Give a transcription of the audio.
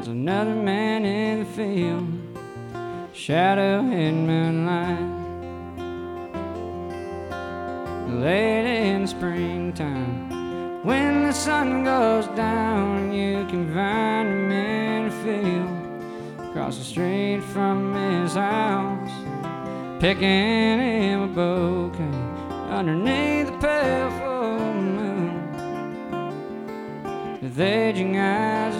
There's another man in the field, shadow in moonlight. Late in the springtime, when the sun goes down, you can find him in the field across the street from his house, picking him a bouquet underneath the pale full moon, with aging eyes